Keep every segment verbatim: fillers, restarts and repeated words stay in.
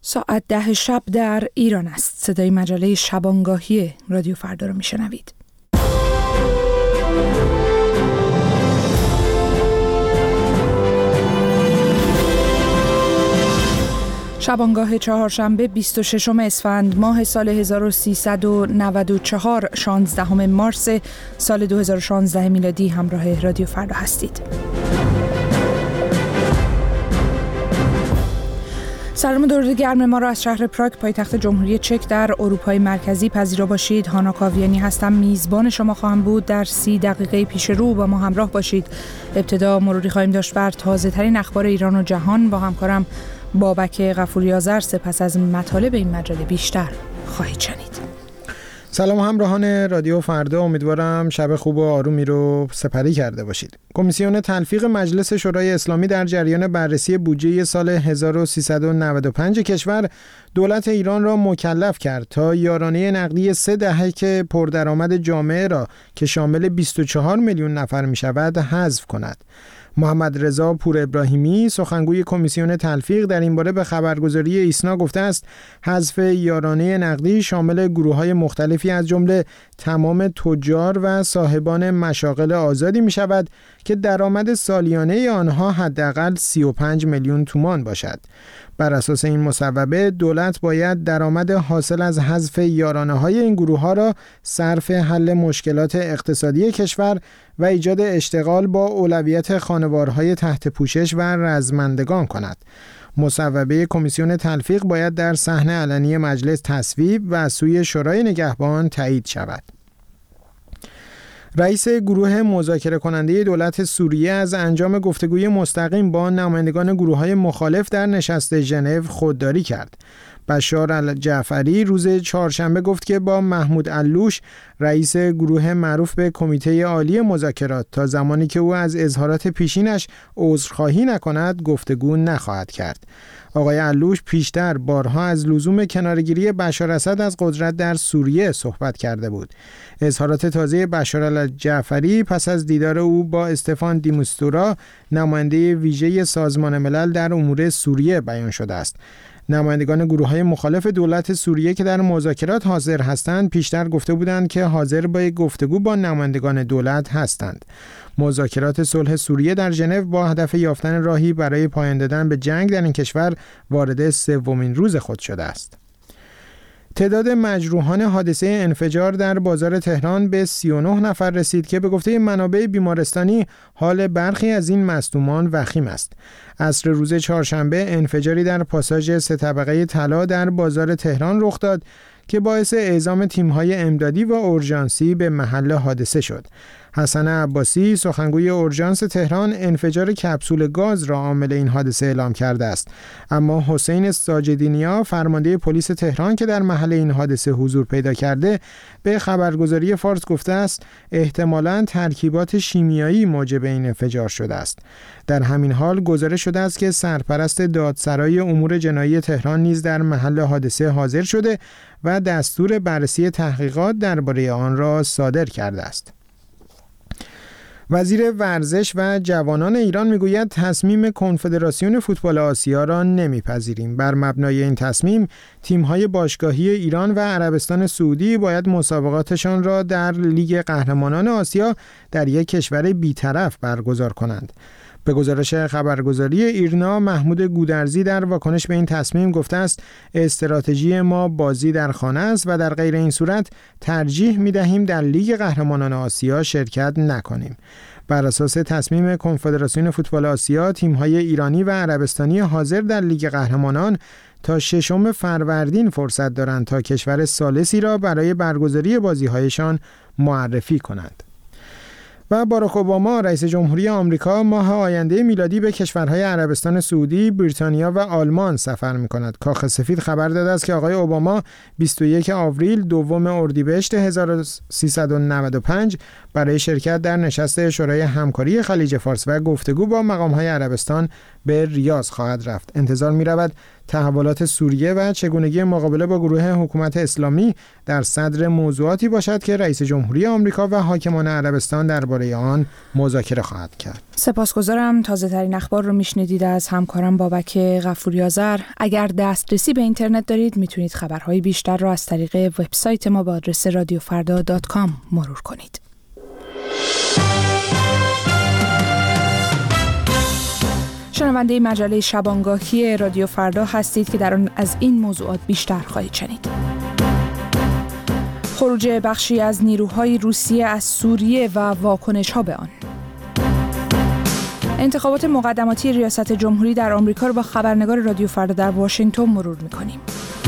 ساعت ده شب در ایران است. صدای مجله شبانگاهی رادیو فردا رو میشنوید. شبانگاه چهارشنبه بیست و ششم اسفند ماه سال هزار و سیصد و نود و چهار، شانزدهم مارس سال دو هزار و شانزده میلادی همراه رادیو فردا هستید. سلام درود گرم ما را از شهر پراگ پایتخت جمهوری چک در اروپای مرکزی پذیرا باشید. هانا کاویانی هستم، میزبان شما خواهم بود. در سی دقیقه پیش رو با ما همراه باشید. ابتدا مروری خواهیم داشت بر تازه ترین اخبار ایران و جهان با همکارم بابک غفوری آذر. سپس از مطالب این مجله بیشتر خواهید شنید. سلام همراهان رادیو فردا، امیدوارم شب خوب و آرومی رو سپری کرده باشید. کمیسیون تلفیق مجلس شورای اسلامی در جریان بررسی بودجه سال هزار و سیصد و نود و پنج کشور دولت ایران را مکلف کرد تا یارانه نقدی سه دهک پردرآمد جامعه را که شامل بیست و چهار میلیون نفر می شود حذف کند. محمد رضا پور ابراهیمی سخنگوی کمیسیون تلفیق در این باره به خبرگزاری ایسنا گفته است حذف یارانه نقدی شامل گروه‌های مختلفی از جمله تمام تجار و صاحبان مشاغل آزادی می شود که درآمد سالیانه آنها حداقل سی و پنج میلیون تومان باشد. بر اساس این مصوبه دولت باید درآمد حاصل از حذف یارانه‌های این گروه‌ها را صرف حل مشکلات اقتصادی کشور و ایجاد اشتغال با اولویت خانوارهای تحت پوشش و رزمندگان کند. مصوبه کمیسیون تلفیق باید در صحن علنی مجلس تصویب و از سوی شورای نگهبان تایید شود. رئیس گروه مذاکره کننده دولت سوریه از انجام گفتگوی مستقیم با نمایندگان گروه‌های مخالف در نشست ژنو خودداری کرد. بشار الجعفری روز چهارشنبه گفت که با محمود علوش رئیس گروه معروف به کمیته عالی مذاکرات تا زمانی که او از اظهارات پیشینش عذرخواهی نکند گفتگو نخواهد کرد. آقای علوش پیشتر بارها از لزوم کنارگیری بشار اسد از قدرت در سوریه صحبت کرده بود. اظهارات تازه بشار الجعفری پس از دیدار او با استفان دیموستورا نماینده ویژه سازمان ملل در امور سوریه بیان شده است. نمایندگان گروه‌های مخالف دولت سوریه که در مذاکرات حاضر هستند پیشتر گفته بودند که حاضر به گفتگو با نمایندگان دولت هستند. مذاکرات صلح سوریه در ژنو با هدف یافتن راهی برای پایان دادن به جنگ در این کشور وارد سومین روز خود شده است. تعداد مجروحان حادثه انفجار در بازار تهران به سی و نه نفر رسید که به گفته منابع بیمارستانی حال برخی از این مصدومان وخیم است. عصر روز چهارشنبه انفجاری در پاساژ سه طبقه طلا در بازار تهران رخ داد که باعث اعزام تیم‌های امدادی و اورژانسی به محل حادثه شد. حسن عباسی سخنگوی اورژانس تهران انفجار کپسول گاز را عامل این حادثه اعلام کرده است، اما حسین ساجدینیا فرمانده پلیس تهران که در محل این حادثه حضور پیدا کرده به خبرگزاری فارس گفته است احتمالاً ترکیبات شیمیایی موجب این انفجار شده است. در همین حال گزارش شده است که سرپرست دادسرای امور جنایی تهران نیز در محل حادثه حاضر شده و دستور بررسی تحقیقات درباره آن را صادر کرده است. وزیر ورزش و جوانان ایران میگوید تصمیم کنفدراسیون فوتبال آسیا را نمیپذیریم. بر مبنای این تصمیم تیم‌های باشگاهی ایران و عربستان سعودی باید مسابقاتشان را در لیگ قهرمانان آسیا در یک کشور بی‌طرف برگزار کنند. به گزارش خبرگزاری ایرنا محمود گودرزی در واکنش به این تصمیم گفته است استراتژی ما بازی در خانه است و در غیر این صورت ترجیح می‌دهیم در لیگ قهرمانان آسیا شرکت نکنیم. بر اساس تصمیم کنفدراسیون فوتبال آسیا تیم‌های ایرانی و عربستانی حاضر در لیگ قهرمانان تا ششم فروردین فرصت دارند تا کشور ثالثی را برای برگزاری بازی‌هایشان معرفی کنند. و باراک اوباما رئیس جمهوری آمریکا ماه آینده میلادی به کشورهای عربستان سعودی، بریتانیا و آلمان سفر می‌کند. کاخ سفید خبر داده است که آقای اوباما بیست و یک آوریل دوم اردیبهشت هزار و سیصد و نود و پنج برای شرکت در نشست شورای همکاری خلیج فارس و گفتگو با مقام‌های عربستان به ریاض خواهد رفت. انتظار می‌رود تحولات سوریه و چگونگی مقابله با گروه حکومت اسلامی در صدر موضوعاتی باشد که رئیس جمهوری آمریکا و حاکمان عربستان درباره آن مذاکره خواهد کرد. سپاسگزارم. تازه‌ترین اخبار رو میشنیدید از همکارم بابک غفوری آذر. اگر دسترسی به اینترنت دارید میتونید خبرهای بیشتر رو از طریق وبسایت ما با آدرس رادیو فردا دات کام مرور کنید. شنونده مجله شبانگاهی رادیو فردا هستید که در آن از این موضوعات بیشتر خواهید شنید. خروج بخشی از نیروهای روسیه از سوریه و واکنش‌ها به آن. انتخابات مقدماتی ریاست جمهوری در آمریکا را با خبرنگار رادیو فردا در واشنگتن مرور می‌کنیم.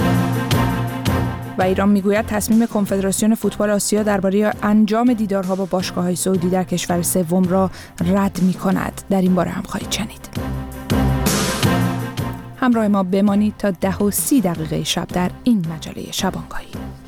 و ایران میگوید تصمیم کنفدراسیون فوتبال آسیا درباره انجام دیدارها با باشگاه‌های سعودی در کشور سوم را رد می‌کند. در این باره هم خواهید شنید. همراه ما بمانید تا ده و سی دقیقه شب در این مجله شبانگاهی.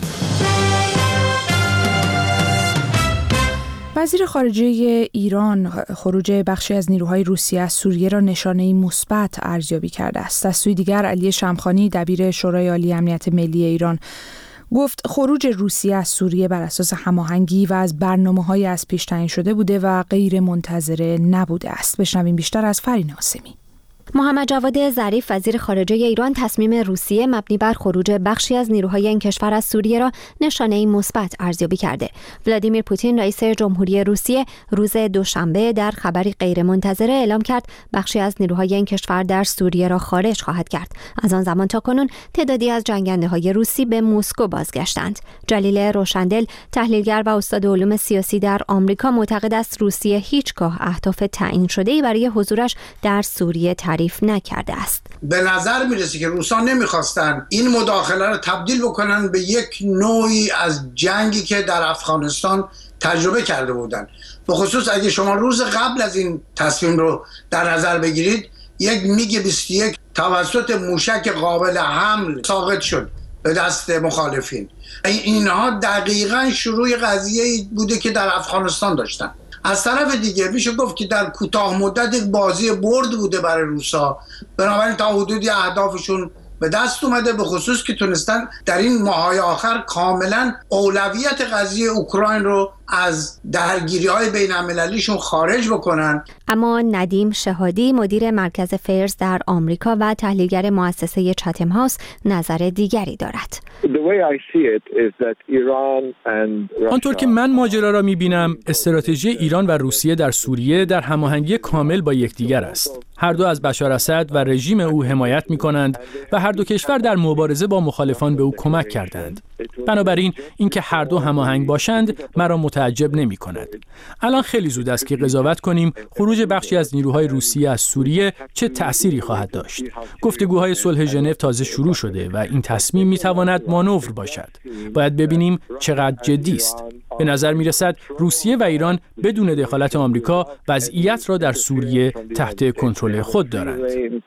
وزیر خارجه ایران خروج بخشی از نیروهای روسیه از سوریه را نشانه‌ای مثبت ارزیابی کرده است. از سوی دیگر علی شمخانی دبیر شورای عالی امنیت ملی ایران گفت خروج روسیه از سوریه بر اساس هماهنگی و از برنامه‌های از پیش تعیین شده بوده و غیر منتظره نبوده است. بشنویم بیشتر از فرین قاسمی. محمد جواد ظریف وزیر خارجه ایران تصمیم روسیه مبنی بر خروج بخشی از نیروهای این کشور از سوریه را نشانه‌ای مثبت ارزیابی کرده. ولادیمیر پوتین رئیس جمهوری روسیه روز دوشنبه در خبری غیرمنتظره اعلام کرد بخشی از نیروهای این کشور در سوریه را خارج خواهد کرد. از آن زمان تا کنون تعدادی از جنگنده‌های روسی به مسکو بازگشتند. جلیل روشندل تحلیلگر و استاد علوم سیاسی در آمریکا معتقد است روسیه هیچگاه اهداف تعیین شده‌ای برای حضورش در سوریه تعریف نکرده است. به نظر میرسه که روسا نمیخواستن این مداخله رو تبدیل بکنن به یک نوعی از جنگی که در افغانستان تجربه کرده بودن. به خصوص اگه شما روز قبل از این تصمیم رو در نظر بگیرید، یک میگ بیست و یک توسط موشک قابل حمل ساقط شد به دست مخالفین. اینها دقیقاً شروع قضیه بوده که در افغانستان داشتن. از طرف دیگه میشه گفت که در کوتاه مدت یک بازی برد بوده برای روسا، بنابراین تا حدودی اهدافشون به دست اومده، به خصوص که تونستن در این ماهای آخر کاملا اولویت قضیه اوکراین رو از درگیری‌های بین‌المللیشون خارج بکنن. اما ندیم شهادی مدیر مرکز فیرز در آمریکا و تحلیلگر مؤسسه چاتم هاوس نظر دیگری دارد. آنطور که من ماجرا را می‌بینم، استراتژی ایران و روسیه در سوریه در هماهنگی کامل با یکدیگر است. هر دو از بشار اسد و رژیم او حمایت می‌کنند و هر دو کشور در مبارزه با مخالفان به او کمک کردند. بنابراین اینکه هر دو هماهنگ باشند مرا متعجب نمی‌کند. الان خیلی زود است که قضاوت کنیم خروج بخشی از نیروهای روسیه از سوریه چه تأثیری خواهد داشت. گفتگوهای صلح ژنو تازه شروع شده و این تصمیم می‌تواند مانور باشد. باید ببینیم چقدر جدی است. به نظر می‌رسد روسیه و ایران بدون دخالت آمریکا وضعیت را در سوریه تحت کنترل خود دارند.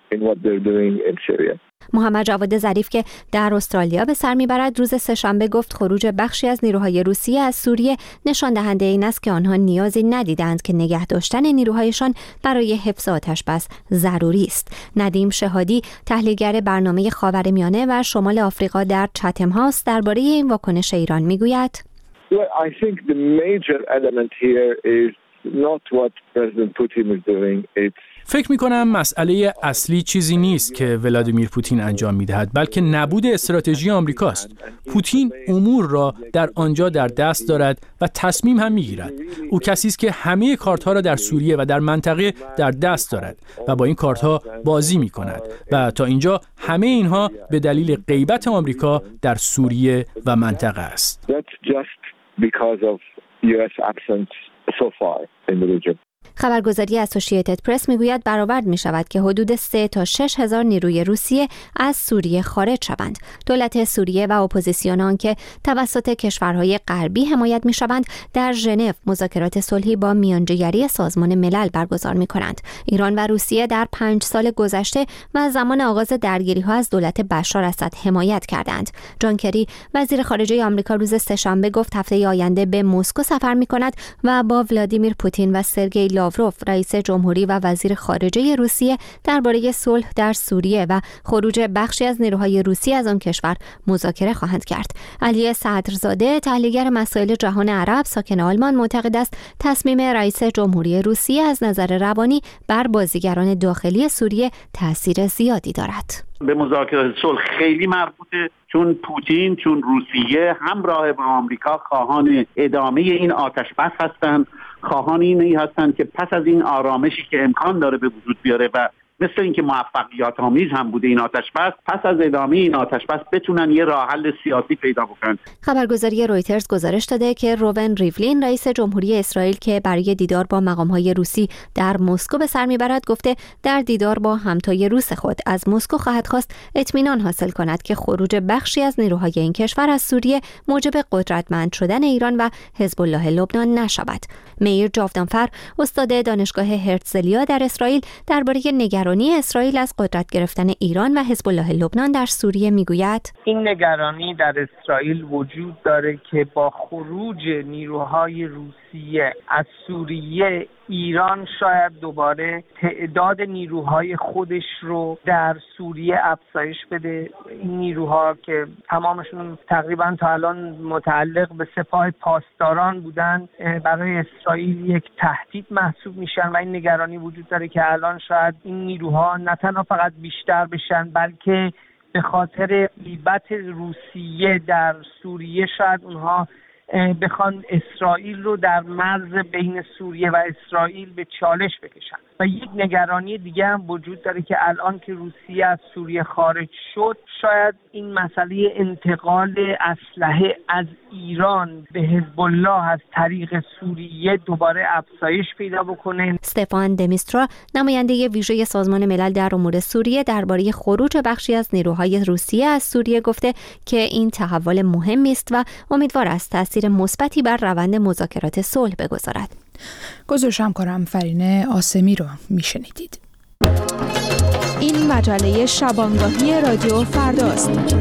محمد جواد ظریف که در استرالیا به سر میبرد روز سه‌شنبه گفت خروج بخشی از نیروهای روسیه از سوریه نشان دهنده این است که آنها نیازی ندیدند که نگه داشتن نیروهایشان برای حفظ آتش‌بس ضروری است. ندیم شهادی تحلیلگر برنامه خاورمیانه و شمال آفریقا در چاتم هاوس درباره این واکنش ایران میگوید: Well, I think the major element here is not what President Putin is doing. It's فکر می‌کنم مسئله اصلی چیزی نیست که ولادیمیر پوتین انجام می‌دهد، بلکه نبود استراتژی آمریکاست. پوتین امور را در آنجا در دست دارد و تصمیم هم می‌گیرد. او کسی است که همه کارت‌ها را در سوریه و در منطقه در دست دارد و با این کارت‌ها بازی می‌کند و تا اینجا همه اینها به دلیل غیبت آمریکا در سوریه و منطقه است. That's just because of U S absence so far in the region. خبرگزاری اسوسییتد پرس میگوید برآورد می شود که حدود سه تا شش هزار نیروی روسیه از سوریه خارج شوند. دولت سوریه و اپوزیسیون آن که توسط کشورهای غربی حمایت می شوند در ژنو مذاکرات صلحی با میانجیگری سازمان ملل برگزار می کنند. ایران و روسیه در پنج سال گذشته و زمان آغاز درگیری ها از دولت بشار اسد حمایت کردند. جان کری وزیر خارجه آمریکا روز سه‌شنبه گفت هفته آینده به مسکو سفر می کند و با ولادیمیر پوتین و سرگئی لاوروف رئیس جمهوری و وزیر خارجه روسیه درباره صلح در سوریه و خروج بخشی از نیروهای روسی از آن کشور مذاکره خواهند کرد. علی صدرزاده تحلیلگر مسائل جهان عرب ساکن آلمان معتقد است تصمیم رئیس جمهوری روسیه از نظر روانی بر بازیگران داخلی سوریه تأثیر زیادی دارد. به مذاکرات صلح خیلی مربوطه، چون پوتین، چون روسیه همراه با آمریکا خواهان ادامه این آتش بس هستند، خواهان اینی هستند که پس از این آرامشی که امکان داره به وجود بیاره و مثل اینکه موفقیت آمیز هم بوده این آتش بس، پس از ادامه این آتش بس بتونن یه راه حل سیاسی پیدا بکنن. خبرگزاری رویترز گزارش داده که روون ریولین رئیس جمهوری اسرائیل که برای دیدار با مقام‌های روسی در مسکو به سر میبرد گفته در دیدار با همتای روس خود از مسکو خواهد خواست اطمینان حاصل کند که خروج بخشی از نیروهای این کشور از سوریه موجب قدرتمند شدن ایران و حزب الله لبنان نشود. میر جاودانفر استاد دانشگاه هرتزلیا در اسرائیل درباره نگرانی اسرائیل از قدرت گرفتن ایران و حزب الله لبنان در سوریه میگوید این نگرانی در اسرائیل وجود داره که با خروج نیروهای روسیه از سوریه ایران شاید دوباره تعداد نیروهای خودش رو در سوریه افزایش بده. این نیروها که تمامشون تقریبا تا الان متعلق به سپاه پاسداران بودن برای اسرائیل یک تهدید محسوب میشن و این نگرانی وجود داره که الان شاید این نیروها نه تنها فقط بیشتر بشن بلکه به خاطر غیبت روسیه در سوریه شاید اونها بخوان اسرائیل رو در مرز بین سوریه و اسرائیل به چالش بکشن. و یک نگرانی دیگه هم وجود داره که الان که روسیه از سوریه خارج شد شاید این مسئله انتقال اسلحه از ایران به حزب الله از طریق سوریه دوباره افزایش پیدا بکنه. استفان دمیسترا نماینده ویژه سازمان ملل در امور سوریه درباره خروج بخشی از نیروهای روسیه از سوریه گفته که این تحول مهمی است و امیدوار است تأثیر مثبتی بر روند مذاکرات صلح بگذارد. گزارش همکارم فرینه آسمی رو میشنیدید. این مجله شبانگاهی رادیو فرداست.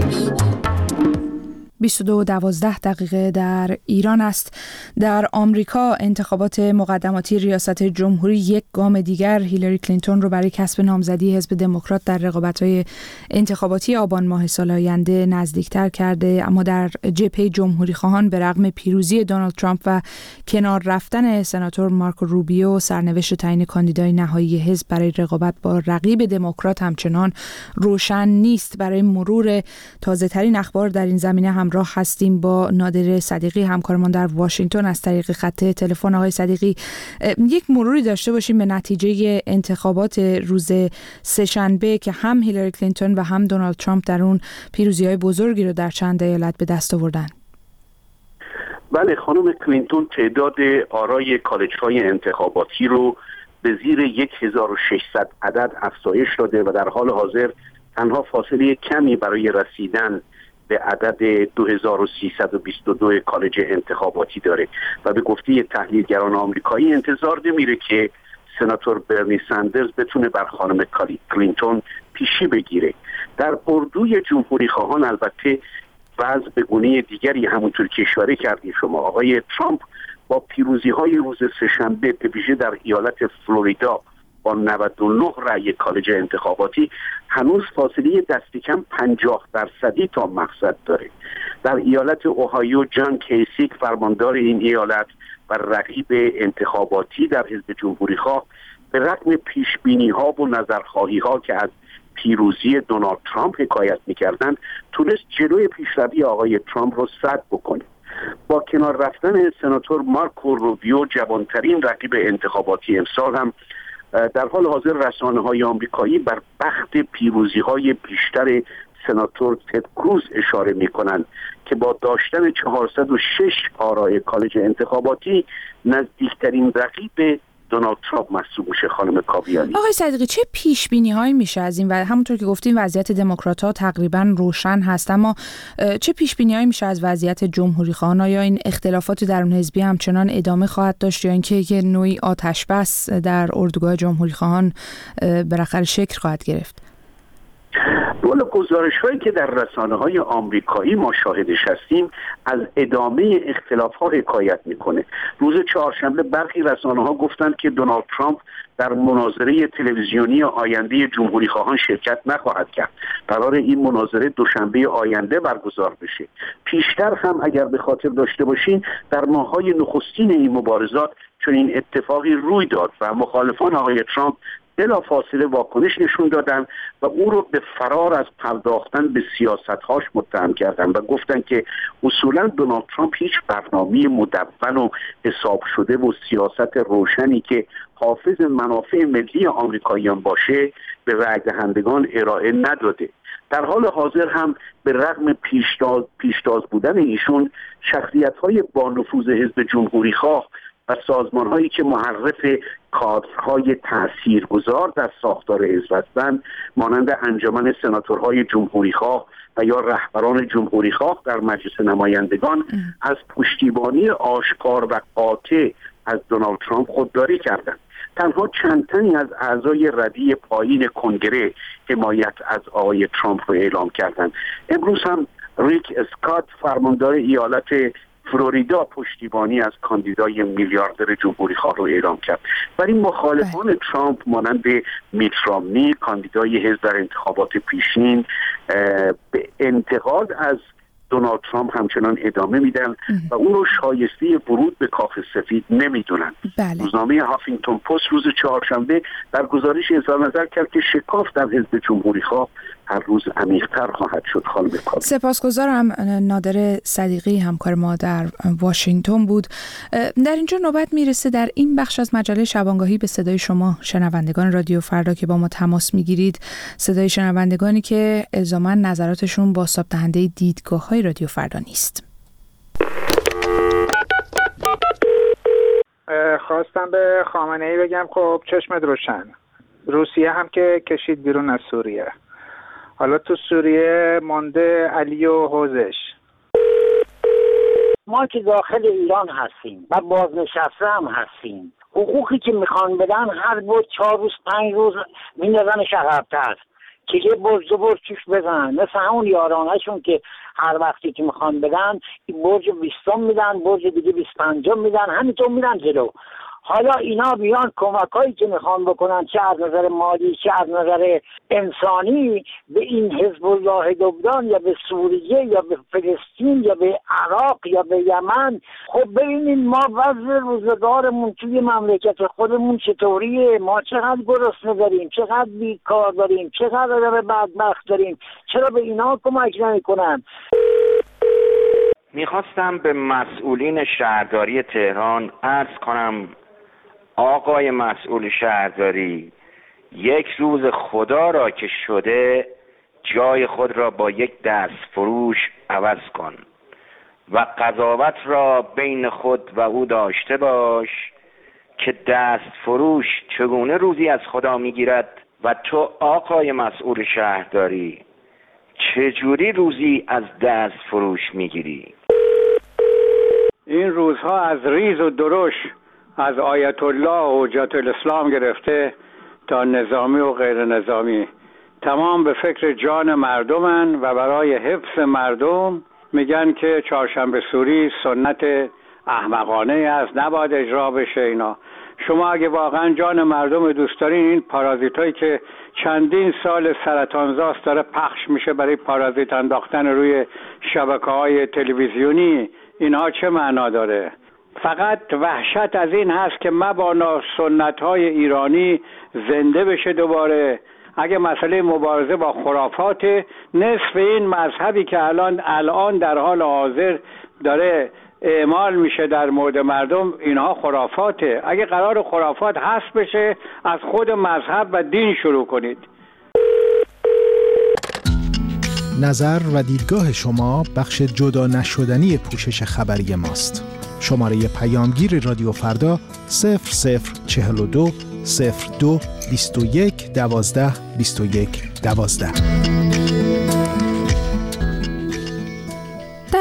بیست و دو و دوازده دقیقه در ایران است. در آمریکا انتخابات مقدماتی ریاست جمهوری یک گام دیگر هیلاری کلینتون رو برای کسب نامزدی حزب دموکرات در رقابت‌های انتخاباتی آبان ماه سال آینده نزدیکتر کرده، اما در جبهه جمهوری خواهان به رغم پیروزی دونالد ترامپ و کنار رفتن سناتور مارکو روبیو سرنوشت تعیین کاندیدای نهایی حزب برای رقابت با رقیب دموکرات همچنان روشن نیست. برای مرور تازه‌ترین اخبار در این زمینه هم راه هستیم با نادر صدیقی همکارمان در واشنگتن از طریق خط تلفن. آقای صدیقی، یک مروری داشته باشیم به نتیجه انتخابات روز سه‌شنبه که هم هیلاری کلینتون و هم دونالد ترامپ در اون پیروزی‌های بزرگی رو در چند ایالت به دست آوردن. بله، خانم کلینتون تعداد آرای کالج‌های انتخاباتی رو به زیر هزار و ششصد عدد افزایش داده و در حال حاضر تنها فاصله کمی برای رسیدن به عدد دو هزار و سیصد و بیست و دو کالج انتخاباتی داره و به گفته تحلیلگران آمریکایی انتظار نمیره که سناتور برنی سندرز بتونه بر خانم کلینتون پیشی بگیره. در اردوی جمهوری خواهان البته وضع به گونه دیگری همونطور که اشاره کردید شما. آقای ترامپ با پیروزی های روز سه‌شنبه به ویژه در ایالت فلوریدا با نود و نه رأی کالج انتخاباتی هنوز فاصله دست کم پنجاه درصدی تا مقصد داره. در ایالت اوهایو جان کیسیک فرماندار این ایالت و رقیب انتخاباتی در حزب جمهوری خواه به رغم پیشبینی ها و نظرخواهی ها که از پیروزی دونالد ترامپ حکایت می‌کردند تونست جلوی پیشروی آقای ترامپ رو سد بکنه. با کنار رفتن سناتور مارکو روبیو جوانترین رقیب انتخاباتی امسال هم در حال حاضر رسانه‌های آمریکایی بر بخت پیروزی‌های بیشتر سناتور تد کروز اشاره می‌کنند که با داشتن چهارصد و شش آرای کالج انتخاباتی نزدیکترین رقیب دونالد ترامپ محسوب میشه. خانم کاویانی، آقای صدیقی، چه پیش‌بینی‌هایی میشه از این و همونطور که گفتیم وضعیت دموکرات‌ها تقریباً روشن هست، اما چه پیش‌بینی‌هایی میشه از وضعیت جمهوری‌خواهان؟ آیا این اختلافات درون حزبی همچنان ادامه خواهد داشت یا اینکه یک نوعی آتش بس در اردوگاه جمهوری‌خواهان بالاخره شکل خواهد گرفت؟ والا گزارش‌هایی که در رسانه‌های آمریکایی ما شاهدش هستیم از ادامه اختلاف‌ها حکایت می‌کنه. روز چهارشنبه برخی رسانه‌ها گفتند که دونالد ترامپ در مناظره تلویزیونی آینده جمهوری‌خواهان شرکت نخواهد کرد. قرار این مناظره دوشنبه آینده برگزار بشه. پیشتر هم اگر به خاطر داشته باشین در ماه‌های نخستین این مبارزات چون این اتفاقی روی داد و مخالفان آقای ترامپ بلافاصله واکنش نشون دادن و او رو به فرار از پرداختن به سیاست‌هاش متهم کردن و گفتن که اصولاً دونالد ترامپ هیچ برنامه مدون و حساب شده و سیاست روشنی که حافظ منافع ملی آمریکاییان باشه به رأی دهندگان ارائه نداده. در حال حاضر هم به رغم پیشتاز پیشتاز بودن ایشون شخصیت‌های با نفوذ حزب جمهوری‌خواه و سازمان‌هایی که محرف کادرهای تاثیرگذار در ساختار حزب هستند مانند انجمن سناتورهای جمهوریخواه و یا رهبران جمهوریخواه در مجلس نمایندگان از پشتیبانی آشکار و قاطع از دونالد ترامپ خودداری کردند. تنها چند تنی از اعضای ردی پایین کنگره حمایت از آقای ترامپ رو اعلام کردند. امروز هم ریک اسکات فرماندار ایالت فلوریدا پشتیبانی از کاندیدای میلیاردر جمهوریخواه رو اعلام کرد. ولی مخالفان بله. ترامپ مانند میت رامنی کاندیدای حزب در انتخابات پیشین به انتقاد از دونالد ترامپ همچنان ادامه میدن اه. و اون رو شایسته ورود به کاخ سفید نمیدونن. بله. روزنامه هافینگتون پست روز چهارشنبه در گزارش اظهار نظر کرد که شکاف در حزب جمهوریخواه هر روز عمیق‌تر خواهد شد. خانم کاوی. سپاسگزارم. نادر صدیقی همکار ما در واشنگتن بود. در اینجا نوبت میرسه در این بخش از مجله شبانگاهی به صدای شما شنوندگان رادیو فردا که با ما تماس میگیرید، صدای شنوندگانی که الزاماً نظراتشون با سابدهنده دیدگاه‌های رادیو فردا نیست. خواستم به خامنه‌ای بگم خب چشمت روشن، روسیه هم که کشید بیرون از سوریه، حالا تو سوریه مانده علی و حوزش. ما که داخل ایران هستیم و بازنشسته هم هستیم، حقوقی که میخوان بدن هر بود چهار روز پنج روز میندازن عقب‌تر که یه برج دو برج توش بزنن، مثل همون یارانهشون که هر وقتی که میخوان بدن برج بیستم میدن، برج دیگه بیست پنجم میدن، همینطور میدن جلو. حالا اینا بیان کمکایی که میخوان بکنن چه از نظر مالی چه از نظر انسانی به این حزب الله لبنان یا به سوریه یا به فلسطین یا به عراق یا به یمن، خب ببینید ما وضع روزگارمون توی مملکت خودمون چطوریه، ما چقدر گرسنه داریم، چقدر بیکار داریم، چقدر آدم بدبخت داریم، چرا به اینا کمک نمیکنن؟ میخواستم به مسئولین شهرداری تهران عرض کنم آقای مسئول شهرداری، یک روز خدا را که شده جای خود را با یک دست فروش عوض کن و قضاوت را بین خود و او داشته باش که دست فروش چگونه روزی از خدا میگیرد و تو آقای مسئول شهرداری چجوری روزی از دست فروش میگیری؟ این روزها از ریز و درش از آیت الله و حجت الاسلام گرفته تا نظامی و غیر نظامی تمام به فکر جان مردمن و برای حفظ مردم میگن که چهارشنبه سوری سنت احمقانه است، نباید اجرا بشه. اینا شما اگه واقعا جان مردم دوست دارین، این پارازیتایی که چندین سال سرطانزاست داره پخش میشه برای پارازیت انداختن روی شبکه‌های تلویزیونی، اینها چه معنا داره؟ فقط وحشت از این هست که مبادا سنت‌های ایرانی زنده بشه دوباره. اگه مسئله مبارزه با خرافات، نصف این مذهبی که الان الان در حال حاضر داره اعمال میشه در مورد مردم، اینها خرافاته. اگه قرار خرافات حذف بشه، از خود مذهب و دین شروع کنید. نظر و دیدگاه شما بخش جدا نشدنی پوشش خبری ماست. شماره پیامگیر رادیو فردا صفر صفر چهل و دو صفر دو بیست و یک دوازده بیست و یک دوازده.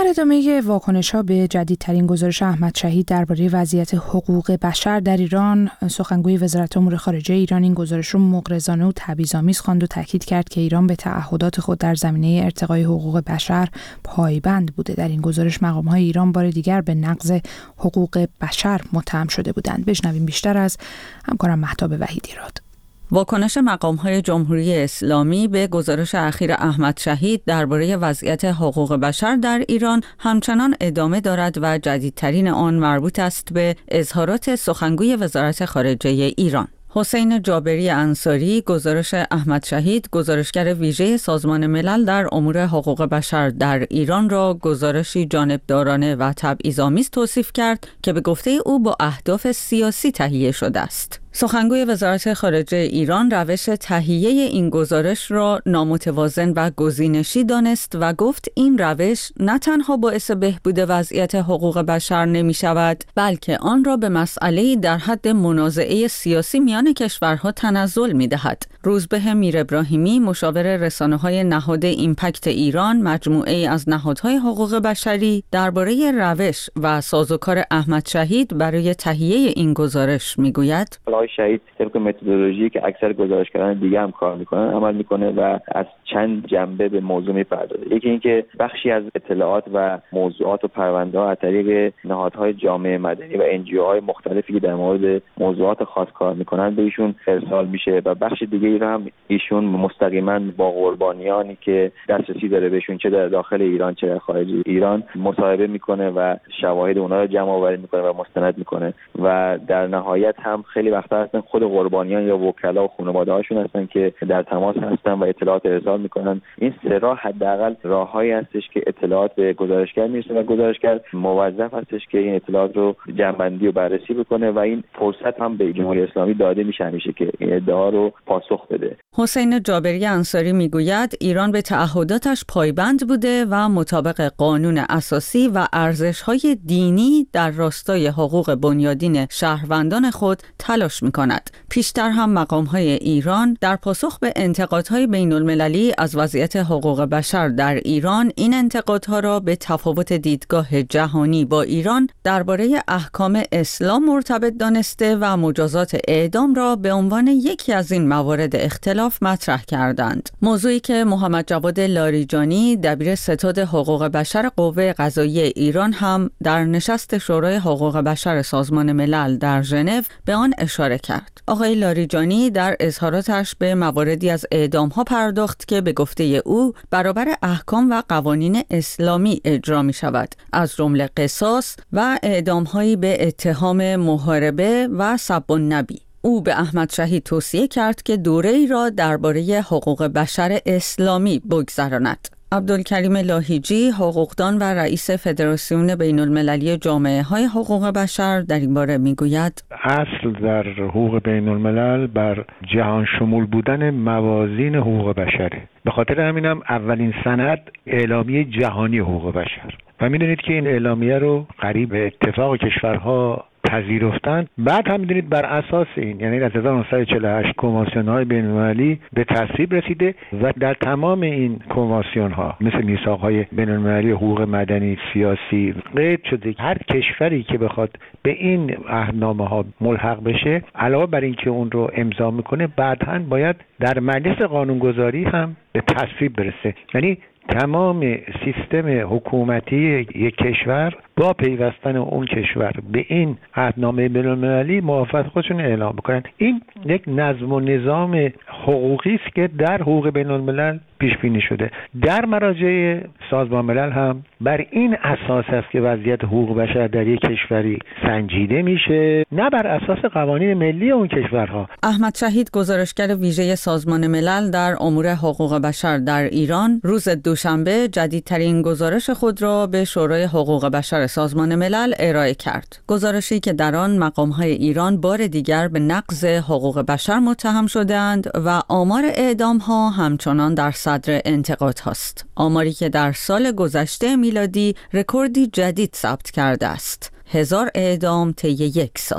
در ادامه واکنش‌ها به جدیدترین گزارش احمد شهید درباره وضعیت حقوق بشر در ایران، سخنگوی وزارت امور خارجه ایران این گزارش رو مغرضانه و تبعیض‌آمیز خواند و تاکید کرد که ایران به تعهدات خود در زمینه ارتقای حقوق بشر پایبند بوده. در این گزارش مقام‌های ایران بار دیگر به نقض حقوق بشر متهم شده بودند. بشنویم بیشتر از همکارم مهتاب وحیدی‌راد. واکنش مقام‌های جمهوری اسلامی به گزارش اخیر احمد شهید درباره وضعیت حقوق بشر در ایران همچنان ادامه دارد و جدیدترین آن مربوط است به اظهارات سخنگوی وزارت خارجه ایران. حسین جابری انصاری گزارش احمد شهید، گزارشگر ویژه سازمان ملل در امور حقوق بشر در ایران را گزارشی جانبدارانه و تبعیض‌آمیز توصیف کرد که به گفته او با اهداف سیاسی تهیه شده است. سخنگوی وزارت خارجه ایران روش تهیه این گزارش را نامتوازن و گزینشی دانست و گفت این روش نه تنها باعث بهبود وضعیت حقوق بشر نمی شود، بلکه آن را به مسئله‌ای در حد منازعه سیاسی میان کشورها تنزل می دهد. روزبه میر ابراهیمی، مشاور رسانه‌های نهاد ایمپکت ایران، مجموعه‌ای از نهادهای حقوق بشری، درباره روش و سازوکار احمد شهید برای تهیه این گزارش میگوید: شهید طبق متدولوژی که اکثر گزارشگران دیگه هم کار میکنن عمل میکنه و از چند جنبه به موضوع میپردازه. یکی اینکه بخشی از اطلاعات و موضوعات و پرونده‌ها از طریق نهادهای جامعه مدنی و ان جی او های مختلفی که در مورد موضوعات خاص کار میکنن به ایشون ارسال میشه و بخش دیگه ای رو هم ایشون مستقیما با قربانیانی که دسترسی داره بهشون چه در داخل ایران چه در خارج ایران مصاحبه میکنه و شواهد اونها رو جمع آوری میکنه و مستند میکنه و در نهایت هم خیلی وقتا هستن خود قربانیان یا وکلا و خانواده هاشون هستن که در تماس هستن و اطلاعات ارسال میکنن. این سه راه حداقل راههایی هستش که اطلاعات به گزارشگر میرسه و گزارشگر موظف هستش که این اطلاعات رو جمع‌بندی و بررسی بکنه و این فرصت هم به جمهوری اسلامی داده میشه همیشه که این ادعا رو پاسخ بده. حسین جابری انصاری میگوید ایران به تعهداتش پایبند بوده و مطابق قانون اساسی و ارزش‌های دینی در راستای حقوق بنیادین شهروندان خود تلاش می‌کند. پیشتر هم مقام‌های ایران در پاسخ به انتقادهای بین‌المللی از وضعیت حقوق بشر در ایران این انتقادها را به تفاوت دیدگاه جهانی با ایران درباره احکام اسلام مرتبط دانسته و مجازات اعدام را به عنوان یکی از این موارد اختلاف مطرح کردند. موضوعی که محمد جواد لاریجانی دبیر ستاد حقوق بشر قوه قضاییه ایران هم در نشست شورای حقوق بشر سازمان ملل در ژنو به آن اشاره کرد. آقای لاریجانی در اظهاراتش به مواردی از اعدام‌ها پرداخت که به گفته او برابر احکام و قوانین اسلامی اجرا می شود، از جمله قصاص و اعدام‌هایی به اتهام محاربه و سب النبی. او به احمد شهید توصیه کرد که دوره‌ای را درباره حقوق بشر اسلامی بگذراند. عبدالکریم لاهیجی، حقوقدان و رئیس فدراسیون بین‌المللی جامعه‌های حقوق بشر در این باره میگوید: اصل در حقوق بین‌الملل بر جهان شمول بودن موازین حقوق بشره. به خاطر همینم اولین سند اعلامیه جهانی حقوق بشر و میدونید که این اعلامیه رو قریب به اتفاق کشورها پذیرفتند. بعد هم میدونید بر اساس این یعنی از هزار و نهصد و چهل و هشت کنوانسیون های بین‌المللی به تصویب رسیده و در تمام این کنوانسیون ها مثل میثاق های بین‌المللی حقوق مدنی سیاسی قید شده هر کشوری که بخواد به این عهدنامه ها ملحق بشه علاوه بر این که اون رو امضا میکنه بعداً باید در مجلس قانونگذاری هم به تصویب برسه. یعنی تمام سیستم حکومتی یک کشور با پیوستن اون کشور به این عهدنامه بین‌المللی موافقت خودشون اعلام بکنن. این یک نظم و نظام حقوقی است که در حقوق بین‌الملل پیش بینی شده. در مراجع سازمان ملل هم بر این اساس است که وضعیت حقوق بشر در یک کشوری سنجیده میشه، نه بر اساس قوانین ملی اون کشورها. احمد شهید، گزارشگر ویژه سازمان ملل در امور حقوق بشر در ایران، روز دوشنبه جدیدترین گزارش خود را به شورای حقوق بشر سازمان ملل ارائه کرد. گزارشی که در آن مقام‌های ایران بار دیگر به نقض حقوق بشر متهم شدند و آمار اعدام‌ها همچنان در صدر انتقاد هاست. آماری که در سال گذشته میلادی رکوردی جدید ثبت کرده است. هزار اعدام طی یک سال.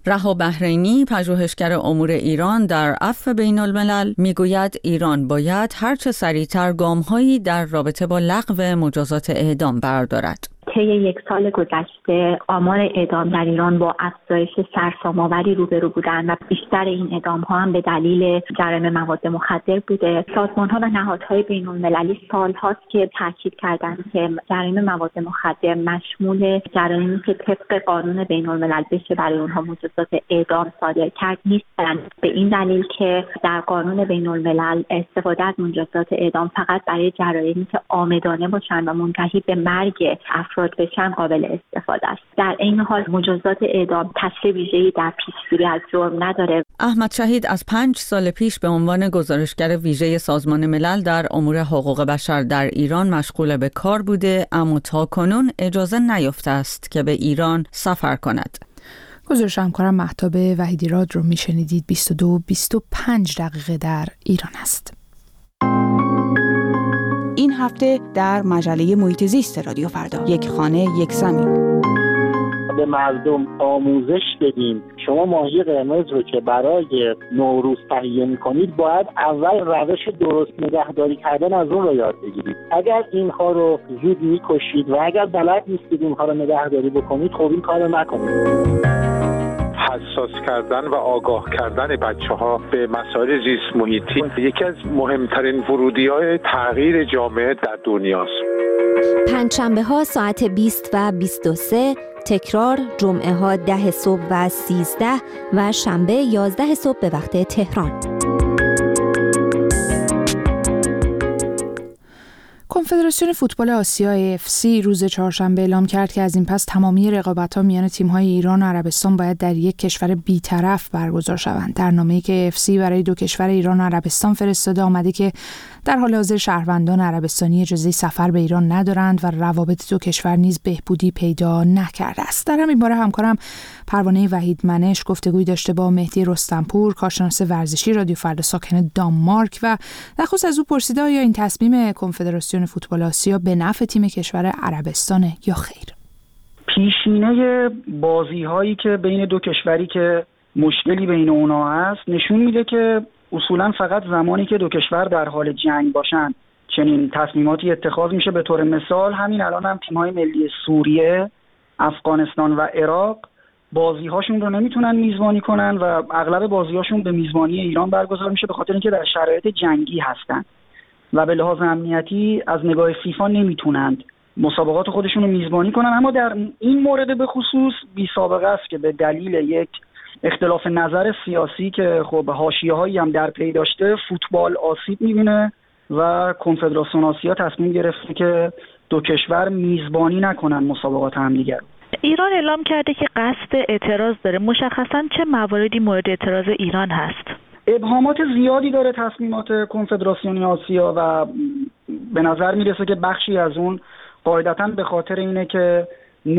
رها بحرینی، پژوهشگر امور ایران در عفو بین الملل، میگوید ایران باید هرچه سریعتر گام‌هایی در رابطه با لغو مجازات اعدام بردارد. طی یک سال گذشته آمار اعدام در ایران با افزایش سرسام‌آوری روبرو بودند و بیشتر این اعدام‌ها هم به دلیل جرایم مواد مخدر بوده. سازمان‌ها و نهادهای بین‌المللی سال‌هاست که تاکید کردند که جرایم مواد مخدر مشمول جرایمی که طبق قانون بین‌الملل بشه برای اونها مجازات اعدام صادر کرد نیستند، به این دلیل که در قانون بین‌الملل استفاده از مجازات اعدام فقط برای جرایمی که عامدانه باشن و منتهی به مرگ افراد بشن قابل استفاده است. در این حال مجازات اعدام تاثیر ویژه‌ای در پیشگیری از جرم نداره. احمد شهید از پنج سال پیش به عنوان گزارشگر ویژه سازمان ملل در امور حقوق بشر در ایران مشغول به کار بوده، اما تاکنون اجازه نیافته است که به ایران سفر کند. گزارش همکارم مهتاب وحیدیراد رو میشنیدید. بیست و دو و بیست و پنج دقیقه در ایران است. این هفته در مجله محیط زیست رادیو فردا، یک خانه یک زمین. به مردم آموزش بدیم شما ماهی قرمز رو که برای نوروز تهیه می‌کنید باید اول روش درست نگهداری کردن از اون رو یاد بگیرید. اگر اینها رو زود می‌کشید و اگر بلد نیستید اینها رو نگهداری بکنید، خب این کارو نکنید. حساس کردن و آگاه کردن بچه‌ها به مسائل زیست محیطی یکی از مهمترین ورودی‌های تغییر جامعه در دنیاست. پنجشنبه ها ساعت بیست و بیست و سه، تکرار جمعه ها ده صبح و سیزده و شنبه یازده صبح به وقت تهران. کنفدراسیون فوتبال آسیا اف سی روز چهارشنبه اعلام کرد که از این پس تمامی رقابت‌ها میان تیم‌های ایران و عربستان باید در یک کشور بی‌طرف برگزار شوند. در نامه‌ای که اف سی برای دو کشور ایران و عربستان فرستاده آمده که در حال حاضر شهروندان عربستانی اجازه سفر به ایران ندارند و روابط دو کشور نیز بهبودی پیدا نکرده است. در همین باره همکارم پروانه وحید منش گفتگوی داشته با مهدی رستمپور، کارشناس ورزشی رادیو فردا ساکن دانمارک، و در خصوص از او پرسیده آیا این تصمیم کنفدراسیون فوتبال آسیا به نفع تیم کشور عربستان یا خیر. پیشینه بازی هایی که بین دو کشوری که مشکلی بین اونا هست نشون میده که اصولا فقط زمانی که دو کشور در حال جنگ باشن چنین تصمیماتی اتخاذ میشه. به طور مثال همین الان هم تیم‌های ملی سوریه، افغانستان و عراق بازی‌هاشون رو نمیتونن میزبانی کنن و اغلب بازی‌هاشون به میزبانی ایران برگزار میشه به خاطر اینکه در شرایط جنگی هستن و به لحاظ امنیتی از نگاه فیفا نمیتونند مسابقات خودشون رو میزبانی کنن. اما در این مورد به خصوص بی سابقه است که به دلیل یک اختلاف نظر سیاسی که خب حاشیه‌هایی هم در پی داشته فوتبال آسیب می‌بینه و کنفدراسیون آسیا تصمیم گرفته که دو کشور میزبانی نکنن مسابقات همدیگر. ایران اعلام کرده که قصد اعتراض داره. مشخصاً چه مواردی مورد اعتراض ایران هست؟ ابهامات زیادی داره تصمیمات کنفدراسیون آسیا و به نظر میرسه که بخشی از اون قاعدتاً به خاطر اینه که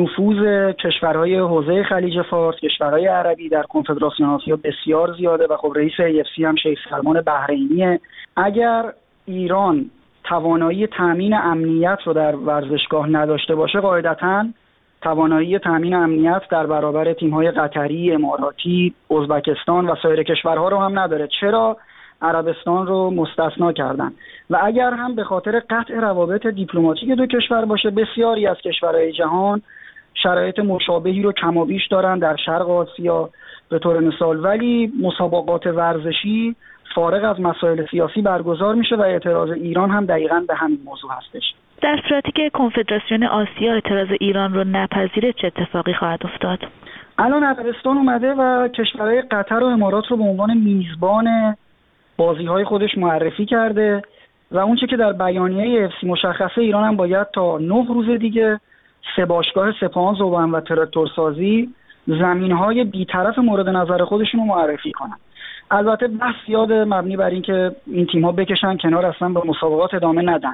نفوذ کشورهای حوزه خلیج فارس، کشورهای عربی در کنفدراسیون آسیا بسیار زیاده و خب رئیس ای اف سی هم شیخ سلمان بحرینیه. اگر ایران توانایی تامین امنیت رو در ورزشگاه نداشته باشه، قاعدتاً توانایی تامین امنیت در برابر تیم‌های قطری، اماراتی، ازبکستان و سایر کشورها رو هم نداره. چرا عربستان رو مستثنا کردن؟ و اگر هم به خاطر قطع روابط دیپلماتیک دو کشور باشه، بسیاری از کشورهای جهان شرایط مشابهی رو کمابیش دارن در شرق آسیا به طور مثال، ولی مسابقات ورزشی فارغ از مسائل سیاسی برگزار میشه و اعتراض ایران هم دقیقاً به همین موضوع هستش. در صورتی که کنفدراسیون آسیا اعتراض ایران رو نپذیره چه اتفاقی خواهد افتاد؟ الان عربستان اومده و کشورهای قطر و امارات رو به عنوان میزبان بازی‌های خودش معرفی کرده و اونچه که در بیانیه اف سی مشخصه، ایران هم باید تا نه روز دیگه سه باشگاه سپاهان ذوب‌هم و تراکتورسازی زمین‌های بی‌طرف مورد نظر خودشون رو معرفی کنن. البته بحث زیاد مبنی بر این که این تیم‌ها بکشن کنار، اصلا به مسابقات ادامه ندن،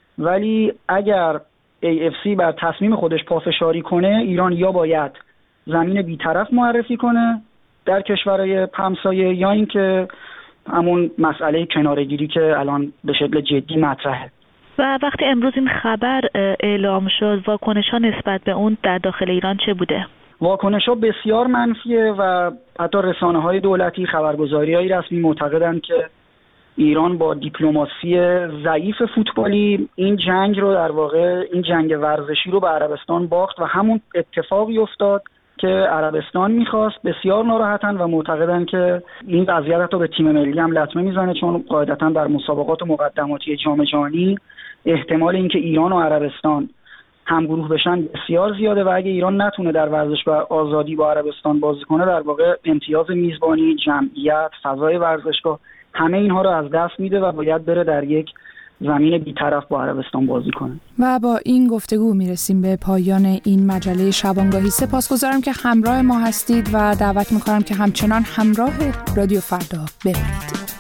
ولی اگر ای اف سی بر تصمیم خودش پافشاری کنه، ایران یا باید زمین بی‌طرف معرفی کنه در کشورهای همسایه یا اینکه همون مسئله کناره‌گیری که الان به شکل جدی مطرحه. و وقتی امروز این خبر اعلام شد، واکنش‌ها نسبت به اون در داخل ایران چه بوده؟ واکنش‌ها بسیار منفیه و حتی رسانه‌های دولتی، خبرگزاری‌های رسمی معتقدند که ایران با دیپلماسی ضعیف فوتبالی این جنگ رو در واقع این جنگ ورزشی رو به عربستان باخت و همون اتفاقی افتاد که عربستان میخواست. بسیار ناراحتن و معتقدن که این وضعیت حتی به تیم ملی هم لطمه میزنه، چون قاعدتا در مسابقات مقدماتی جام جهانی احتمال اینکه ایران و عربستان همگروه بشن بسیار زیاده و اگه ایران نتونه در ورزش و آزادی با عربستان بازی کنه، در واقع امتیاز میزبانی، جمعیت، فضای ورزشگاه، همه اینها رو از دست میده و باید بره در یک زمین بی‌طرف با عربستان بازی کنه. و با این گفتگو میرسیم به پایان این مجله شبانگاهی. سپاسگزارم که همراه ما هستید و دعوت میکنم که همچنان همراه رادیو فردا بمانید.